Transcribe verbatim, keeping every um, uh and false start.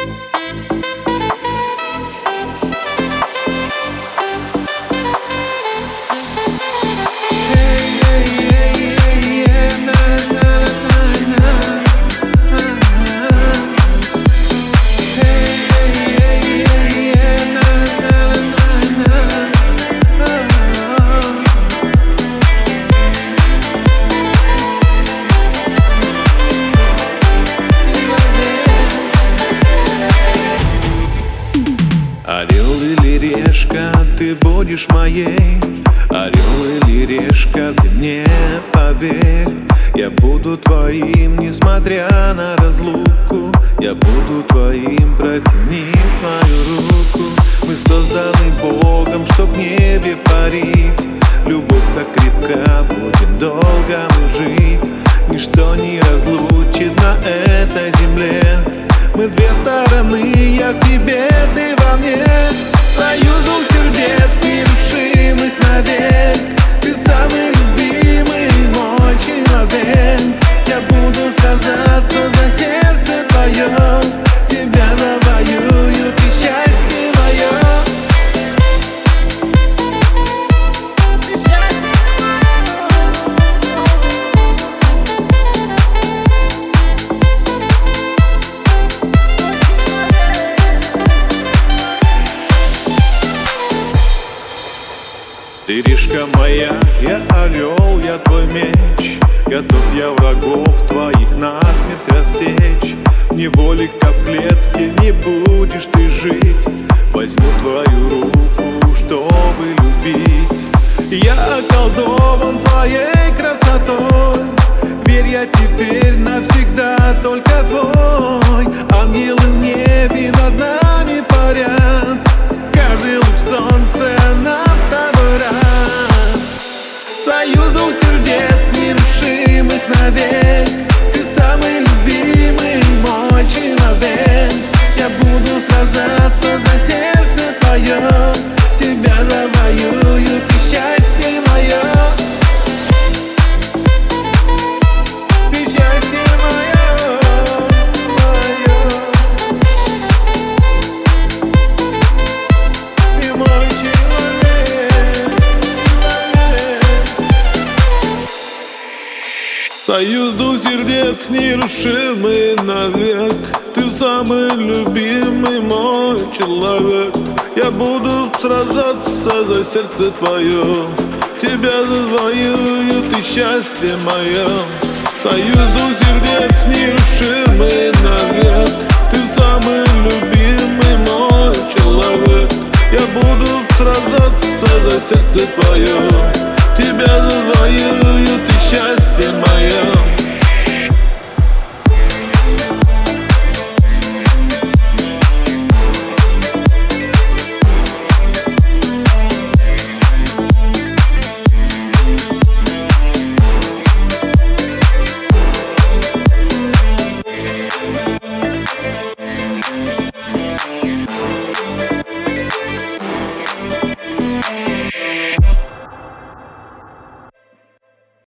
Орел или решка, ты будешь моей. Орел или решка, ты мне поверь. Я буду твоим, несмотря на разлуку. Я буду твоим, протяни свою руку. Мы созданы Богом, чтоб в небе парить. Любовь так крепка, будем долго мы жить. Ничто не разлучит на этой земле. Мы две стороны, я в тебе, ты во мне. Союз двух сердец, нерушимых навек. Ты самый любимый мой человек. Я буду сражаться за сердце твое. Тебя завоюю, ты счастье мое. Ты решка моя, я орел, я твой меч. Готов я врагов твоих насмерть рассечь. Неволика в клетке, не будешь ты жить. Возьму твою руку, чтобы любить. Я околдован твоей красотой. Верь, я теперь навсегда только твой. Ангелы в небе над нами парят. Каждый луч солнца нам с тобой рад. Союз двух сердец, нерушимых навек. Ты самый любимый мой человек. Я буду сражаться за сердце твое. Тебя завоюю, ты счастье мое. Ты счастье мое, мое. Ты мой человек, человек. Союз двух сердец, нерушимый навек. Ты самый любимый мой человек. Я буду сражаться за сердце твое. Тебя завоюю, ты счастье мое. Союз двух сердец, нерушимый навек. Ты самый